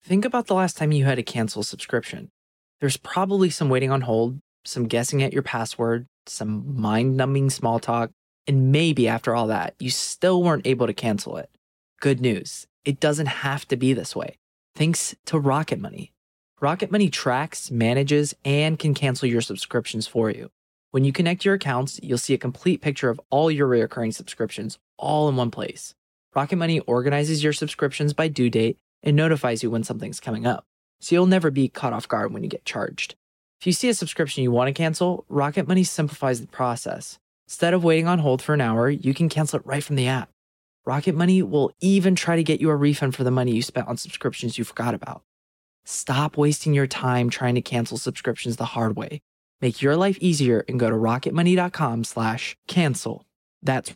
think about the last time you had to cancel a subscription. There's probably some waiting on hold, some guessing at your password, some mind-numbing small talk, and maybe after all that, you still weren't able to cancel it. Good news, it doesn't have to be this way. Thanks to Rocket Money. Rocket Money tracks, manages, and can cancel your subscriptions for you. When you connect your accounts, you'll see a complete picture of all your recurring subscriptions all in one place. Rocket Money organizes your subscriptions by due date and notifies you when something's coming up, so you'll never be caught off guard when you get charged. If you see a subscription you want to cancel, Rocket Money simplifies the process. Instead of waiting on hold for an hour, you can cancel it right from the app. Rocket Money will even try to get you a refund for the money you spent on subscriptions you forgot about. Stop wasting your time trying to cancel subscriptions the hard way. Make your life easier and go to rocketmoney.com/cancel. That's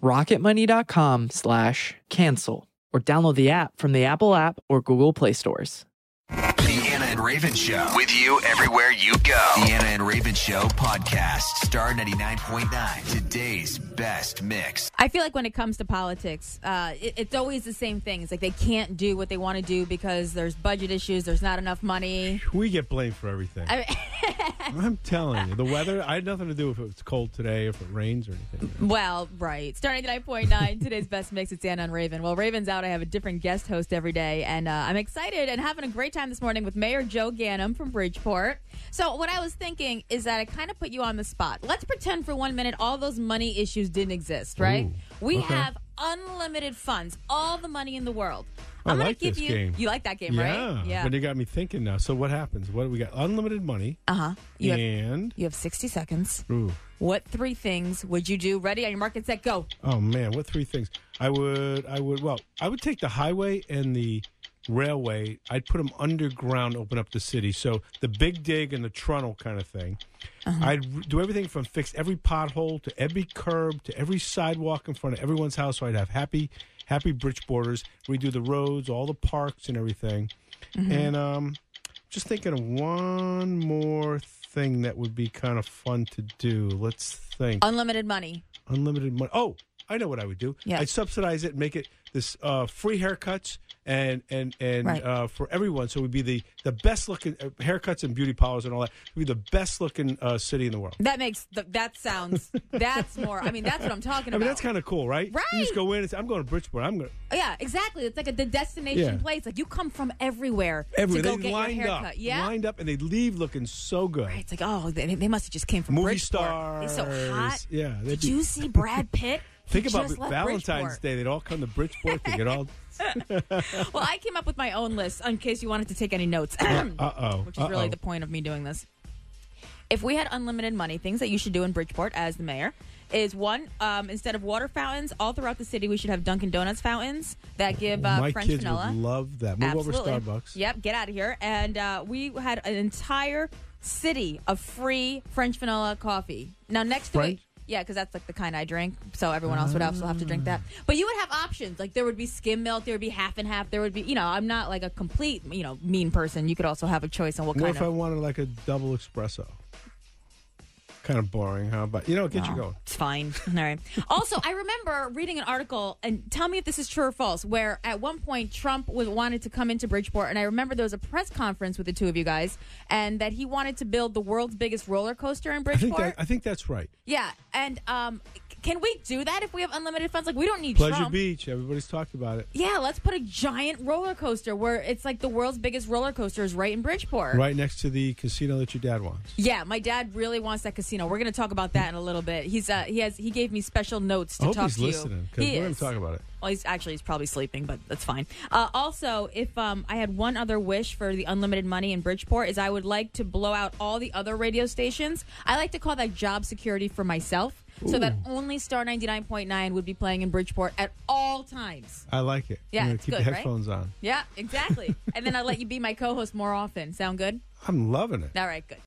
rocketmoney.com/cancel. Or download the app from the Apple app or Google Play stores. The Anna and Raven Show. With you everywhere you go. The Anna and Raven Show podcast. Star 99.9. Today's best mix. I feel like when it comes to politics, it's always the same thing. It's like they can't do what they want to do because there's budget issues, there's not enough money. We get blamed for everything. I'm telling you. The weather, I had nothing to do if it's cold today, if it rains or anything. Well, right. Star 99.9, today's best mix. It's Anna and Raven. Well, Raven's out. I have a different guest host every day, and I'm excited and having a great time this morning with Mayor Joe Ganim from Bridgeport. So what I was thinking is that I kind of put you on the spot. Let's pretend for 1 minute all those money issues didn't exist, right? Ooh, we okay. have unlimited funds, all the money in the world. I I'm going like to give this you. game. You like that game, right? Yeah. But you got me thinking now. So what happens? What we got? Unlimited money. You have 60 seconds. Ooh. What 3 things would you do? Ready? On your mark and set, go. Oh man, what 3 things? I would take the highway and the railway. I'd put them underground, open up the city. So the big dig and the tunnel kind of thing. I'd do everything from fix every pothole to every curb to every sidewalk in front of everyone's house. So I'd have happy Bridgeporters. We do the roads, all the parks and everything. And just thinking of one more thing that would be kind of fun to do. Let's think. Unlimited money. Unlimited money. Oh, I know what I would do. Yeah. I'd subsidize it and make it this free haircuts and Right. for everyone. So it would be the best looking haircuts and beauty parlors and all that. It would be the best looking city in the world. That sounds, that's more, I mean, that's what I'm talking about. I mean, that's kind of cool, right? Right. You just go in and say, I'm going to Bridgeport. Yeah, exactly. It's like the destination place. Like you come from everywhere to go They get lined your haircut. up. Yeah. Lined up, and they leave looking so good. Right. It's like, oh, they must have just came from Movie Bridgeport. stars. They're so hot. Yeah. Did you see Brad Pitt? Think He about just left Valentine's Bridgeport. Day. They'd all come to Bridgeport to get all... Well, I came up with my own list in case you wanted to take any notes. Which is really the point of me doing this. If we had unlimited money, things that you should do in Bridgeport as the mayor is one, instead of water fountains all throughout the city, we should have Dunkin' Donuts fountains that give My French kids vanilla. would love that. Move Absolutely. over Starbucks. Yep, get out of here. And we had an entire city of free French vanilla coffee. Now, next to it, yeah, because that's like the kind I drink, so everyone else would also have to drink that. But you would have options. Like there would be skim milk, there would be half and half, there would be, I'm not like a complete, mean person. You could also have a choice on what What kind if of. I wanted like a double espresso? Kind of boring, huh? But, get you going. It's fine. All right. Also, I remember reading an article, and tell me if this is true or false, where at one point Trump wanted to come into Bridgeport, and I remember there was a press conference with the two of you guys, and that he wanted to build the world's biggest roller coaster in Bridgeport. I think that's right. Yeah, and can we do that if we have unlimited funds? Like, we don't need Pleasure Trump. Beach. Everybody's talked about it. Yeah, let's put a giant roller coaster where it's like the world's biggest roller coaster is right in Bridgeport. Right next to the casino that your dad wants. Yeah, my dad really wants that casino. We're going to talk about that in a little bit. He gave me special notes to I hope talk he's to you. listening, because we're going to talk about it. Well, he's probably sleeping, but that's fine. Also, if I had one other wish for the unlimited money in Bridgeport, is I would like to blow out all the other radio stations. I like to call that job security for myself. So that only Star 99.9 would be playing in Bridgeport at all times. I like it. Yeah, I'm it's keep good, the headphones on. Yeah, exactly. And then I'll let you be my co-host more often. Sound good? I'm loving it. All right, good.